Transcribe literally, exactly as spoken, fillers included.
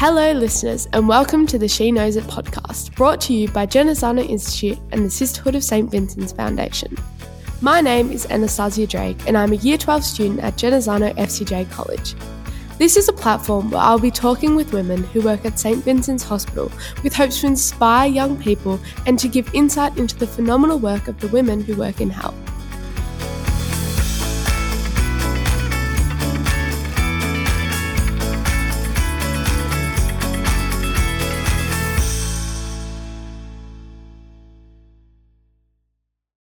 Hello listeners and welcome to the She Knows It podcast, brought to you by Genazzano Institute and the Sisterhood of Saint Vincent's Foundation. My name is Anastasia Drake and I'm a Year twelve student at Genazzano F C J College. This is a platform where I'll be talking with women who work at Saint Vincent's Hospital with hopes to inspire young people and to give insight into the phenomenal work of the women who work in health.